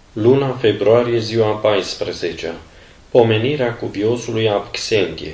Luna februarie, ziua 14-a. Pomenirea cuviosului Avxentie.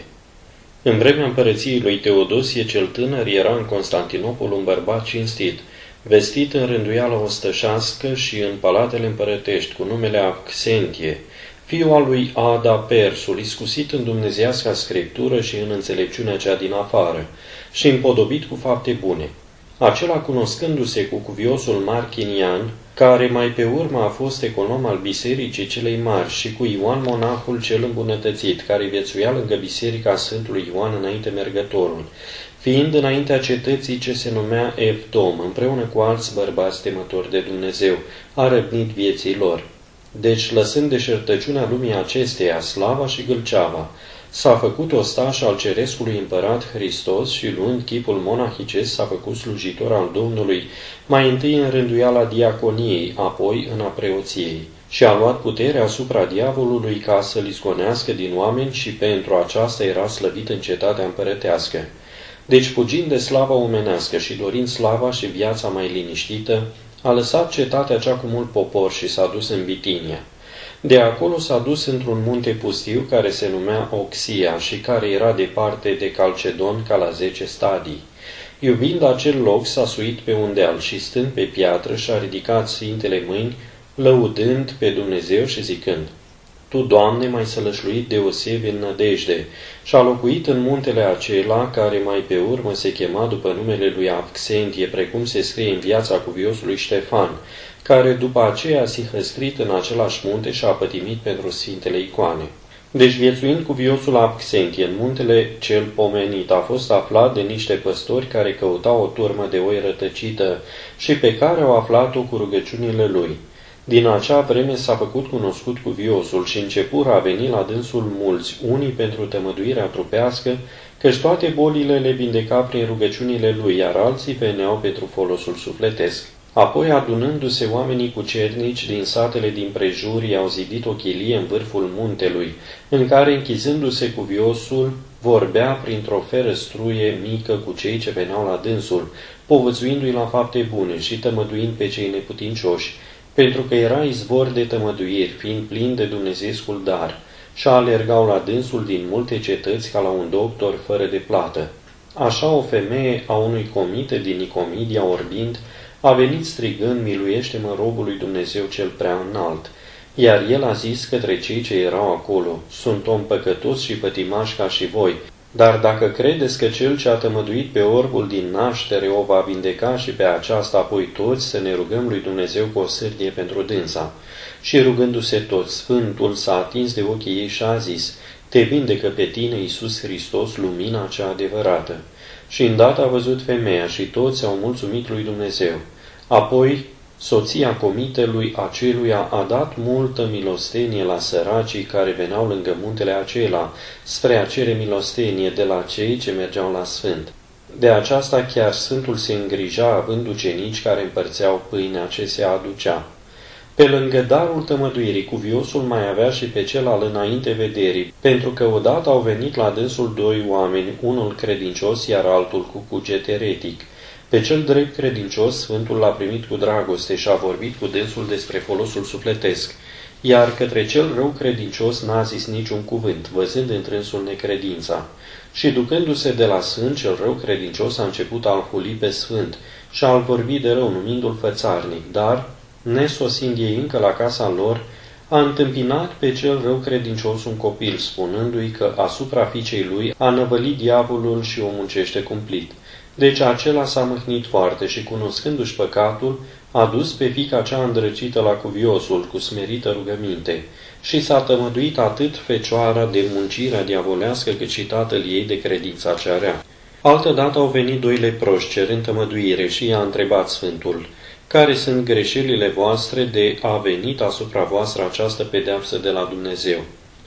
În vremea împărăției lui Teodosie cel Tânăr era în Constantinopol un bărbat cinstit, vestit în rânduială ostășească și în palatele împărătești, cu numele Avxentie, fiul al lui Ada Persul, iscusit în dumnezeiasca scriptură și în înțelepciunea cea din afară, și împodobit cu fapte bune. Acela, cunoscându-se cu cuviosul Marchinian, care mai pe urmă a fost econom al bisericii celei mari, și cu Ioan monahul cel îmbunătățit, care viețuia lângă biserica Sfântului Ioan înainte mergătorul, fiind înaintea cetății ce se numea Evdom, împreună cu alți bărbați temători de Dumnezeu, a răbnit vieții lor. Deci, lăsând deșertăciunea lumii acesteia, slava și gâlceava, s-a făcut ostaș al cerescului împărat Hristos și, luând chipul monahicesc, s-a făcut slujitor al Domnului, mai întâi în rânduiala diaconiei, apoi în a preoției, și a luat puterea asupra diavolului ca să-l isconească din oameni și pentru aceasta era slăvit în cetatea împărătească. Deci, fugind de slava omenească și dorind slava și viața mai liniștită, a lăsat cetatea cea cu mult popor și s-a dus în Bitinia. De acolo s-a dus într-un munte pustiu care se numea Oxia și care era departe de Calcedon ca la 10 stadii. Iubind acel loc, s-a suit pe un deal și, stând pe piatră, și-a ridicat sfintele mâini, lăudând pe Dumnezeu și zicând: Tu, Doamne, m-ai sălășluit deosebi în nădejde, și a locuit în muntele acela, care mai pe urmă se chema după numele lui Avxentie, precum se scrie în viața cuviosului Ștefan, care după aceea s-a hăstrit în același munte și a pătimit pentru sfintele icoane. Deci, viețuind cuviosul Avxentie în muntele cel pomenit, a fost aflat de niște păstori care căutau o turmă de oi rătăcită și pe care au aflat-o cu rugăciunile lui. Din acea vreme s-a făcut cunoscut cuviosul și începură a veni la dânsul mulți, unii pentru tămăduirea trupească, căci toate bolile le vindeca prin rugăciunile lui, iar alții veneau pentru folosul sufletesc. Apoi, adunându-se oamenii cucernici din satele din prejur, i-au zidit o chilie în vârful muntelui, în care, închizându-se cuviosul, vorbea printr-o ferăstruie mică cu cei ce veneau la dânsul, povățuindu-i la fapte bune și tămăduind pe cei neputincioși, pentru că era izvor de tămăduiri, fiind plin de dumnezeiscul dar, și alergau la dânsul din multe cetăți ca la un doctor fără de plată. Așa o femeie a unui comite din Nicomedia, orbind, a venit strigând: Miluiește-mă, robul lui Dumnezeu cel prea înalt. Iar el a zis către cei ce erau acolo: Sunt om păcătos și pătimaș ca și voi, dar dacă credeți că cel ce a tămăduit pe orbul din naștere o va vindeca și pe aceasta, apoi toți să ne rugăm lui Dumnezeu cu o sârdie pentru dânsa. Și rugându-se toți, Sfântul s-a atins de ochii ei și a zis: Te vindecă pe tine, Iisus Hristos, lumina cea adevărată. Și îndată a văzut femeia și toți au mulțumit lui Dumnezeu. Apoi, soția comitelui aceluia a dat multă milostenie la săracii care veneau lângă muntele acela, spre a cere milostenie de la cei ce mergeau la sfânt. De aceasta chiar sfântul se îngrija, având ucenici care împărțeau pâinea ce se aducea. Pe lângă darul tămăduirii, cuviosul mai avea și pe cel al înainte vederii, pentru că odată au venit la dânsul doi oameni, unul credincios, iar altul cu cuget eretic. Pe cel drept credincios, Sfântul l-a primit cu dragoste și a vorbit cu dânsul despre folosul sufletesc, iar către cel rău credincios n-a zis niciun cuvânt, văzând întrânsul necredința. Și ducându-se de la Sfânt, cel rău credincios a început a-l huli pe Sfânt și a-l vorbi de rău, numindu-l fățarnic, dar, nesosind ei încă la casa lor, a întâmpinat pe cel rău credincios un copil, spunându-i că asupra fiicei lui a năvălit diavolul și o muncește cumplit. Deci acela s-a mâhnit foarte și, cunoscându-și păcatul, a dus pe fiica cea îndrăcită la cuviosul cu smerită rugăminte și s-a tămăduit atât fecioara de muncirea diavolească cât și tatăl ei de credința cea rea. Altădată au venit doi leproși cerând tămăduire și i-a întrebat Sfântul: Care sunt greșelile voastre de a venit asupra voastră această pedeapsă de la Dumnezeu?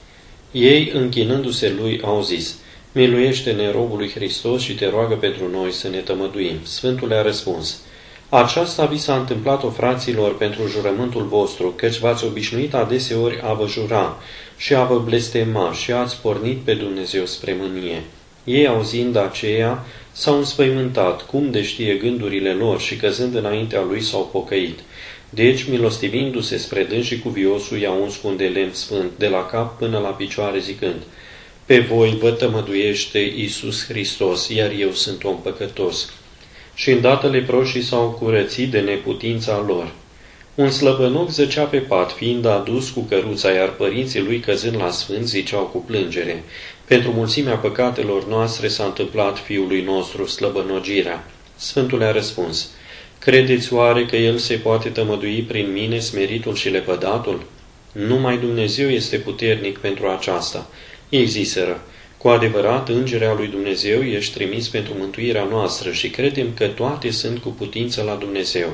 Ei, închinându-se lui, au zis: Miluiește-ne, robul lui Hristos, și te roagă pentru noi să ne tămăduim. Sfântul le-a răspuns: Aceasta vi s-a întâmplat-o, fraților, pentru jurământul vostru, căci v-ați obișnuit adeseori a vă jura și a vă blestema și ați pornit pe Dumnezeu spre mânie. Ei, auzind aceea, s-au înspăimântat, cum de știe gândurile lor, și căzând înaintea lui s-au pocăit. Deci, milostivindu-se spre dâns și cuviosul, i-a uns cu un de lemn sfânt, de la cap până la picioare, zicând: Pe voi vă tămăduiește Iisus Hristos, iar eu sunt om păcătos. Și îndată leproșii s-au curățit de neputința lor. Un slăbănoc zăcea pe pat, fiind adus cu căruța, iar părinții lui, căzând la sfânt, ziceau cu plângere: Pentru mulțimea păcatelor noastre s-a întâmplat fiului nostru slăbănogirea. Sfântul le-a răspuns: Credeți oare că el se poate tămădui prin mine, smeritul și lepădatul? Numai Dumnezeu este puternic pentru aceasta. Ei ziseră: Cu adevărat, îngerea lui Dumnezeu ești trimis pentru mântuirea noastră și credem că toate sunt cu putință la Dumnezeu.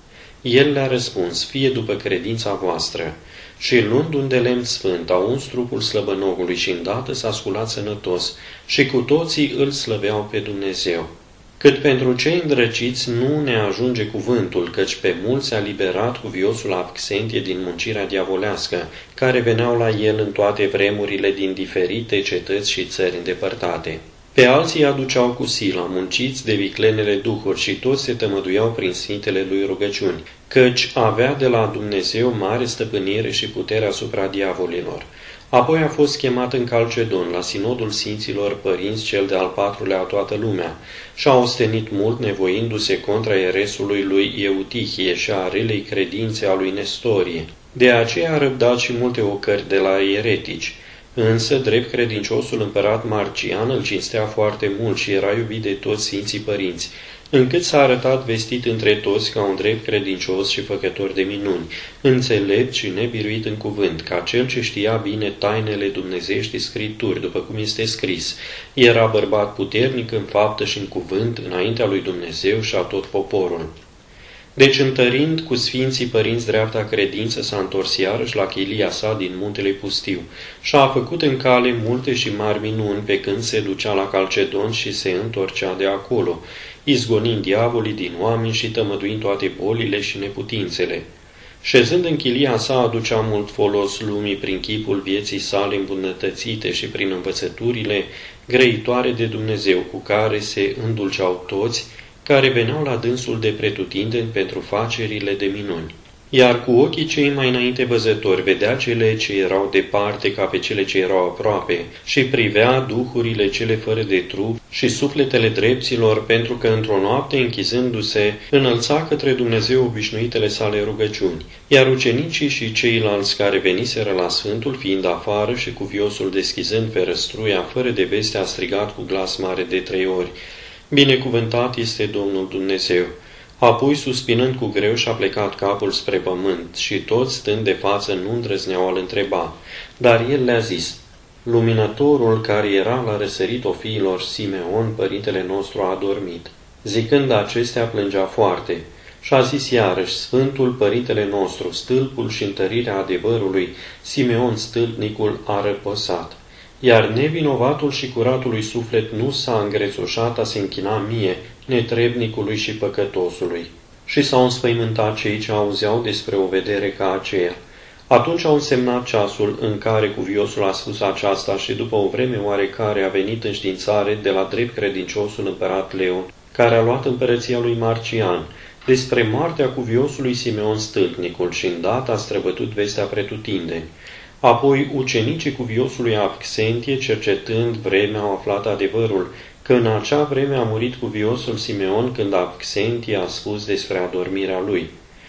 El le-a răspuns: Fie după credința voastră. Și luând un de lemn sfânt, a uns trupul slăbănogului și îndată s-a sculat sănătos și cu toții îl slăveau pe Dumnezeu. Cât pentru cei îndrăciți nu ne ajunge cuvântul, căci pe mulți a liberat cuviosul Avxentie din muncirea diavolească, care veneau la el în toate vremurile din diferite cetăți și țări îndepărtate. Pe alții aduceau cu sila, munciți de viclenele duhuri, și toți se tămăduiau prin sfintele lui rugăciuni, căci avea de la Dumnezeu mare stăpânire și putere asupra diavolilor. Apoi a fost chemat în Calcedon, la sinodul Sfinților Părinți, cel de-al patrulea a toată lumea, și a ostenit mult, nevoindu-se contra eresului lui Eutihie și a relei credințe a lui Nestorie. De aceea a răbdat și multe ocări de la eretici. Însă, drept credinciosul împărat Marcian îl cinstea foarte mult și era iubit de toți Sfinții Părinți, încât s-a arătat vestit între toți ca un drept credincios și făcător de minuni, înțelept și nebiruit în cuvânt, ca cel ce știa bine tainele dumnezeiești Scripturi, după cum este scris: Era bărbat puternic în faptă și în cuvânt, înaintea lui Dumnezeu și a tot poporul. Deci, întărind cu Sfinții Părinți dreapta credință, s-a întors iarăși la chilia sa din muntele pustiu și a făcut în cale multe și mari minuni pe când se ducea la Calcedon și se întorcea de acolo, izgonind diavolii din oameni și tămăduind toate bolile și neputințele. Șezând în chilia sa, aducea mult folos lumii prin chipul vieții sale îmbunătățite și prin învățăturile grăitoare de Dumnezeu, cu care se îndulceau toți care veneau la dânsul de pretutindeni pentru facerile de minuni. Iar cu ochii cei mai înainte văzători vedea cele ce erau departe ca pe cele ce erau aproape și privea duhurile cele fără de trup și sufletele drepților, pentru că într-o noapte, închizându-se, înălța către Dumnezeu obișnuitele sale rugăciuni. Iar ucenicii și ceilalți care veniseră la Sfântul, fiind afară și cuviosul deschizând ferăstruia, fără de veste, a strigat cu glas mare de 3 ori: Binecuvântat este Domnul Dumnezeu! Apoi, suspinând cu greu, și-a plecat capul spre pământ și toți, stând de față, nu îndrăzneau a-l întreba. Dar el le-a zis: Luminătorul care era la răsărit fiilor Simeon, părintele nostru, a adormit. Zicând acestea, plângea foarte. Și a zis iarăși: Sfântul Părintele nostru, stâlpul și întărirea adevărului, Simeon stâlpnicul, a răposat. Iar nevinovatul și curatului suflet nu s-a îngrețușat a se închina mie, netrebnicului și păcătosului. Și s-au înspăimântat cei ce auzeau despre o vedere ca aceea. Atunci au însemnat ceasul în care cuviosul a spus aceasta și după o vreme oarecare a venit înștiințare de la drept credinciosul împărat Leon, care a luat împărăția lui Marcian, despre moartea cuviosului Simeon stâlpnicul și îndată a străbătut vestea pretutindeni. Apoi ucenicii cuviosului Avxentie, cercetând vremea, au aflat adevărul, că în acea vreme a murit cuviosul Simeon când Avxentie a spus despre adormirea lui.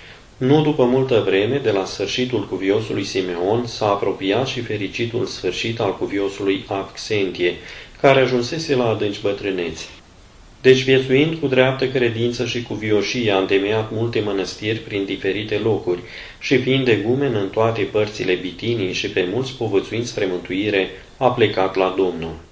Nu după multă vreme, de la sfârșitul cuviosului Simeon, s-a apropiat și fericitul sfârșit al cuviosului Avxentie, care ajunsese la adânci bătrâneți. Deci, viețuind cu dreaptă credință și cu vioșie, a întemeiat multe mănăstiri prin diferite locuri și, fiind egumen în toate părțile Bitinii și pe mulți povățuind spre mântuire, a plecat la Domnul.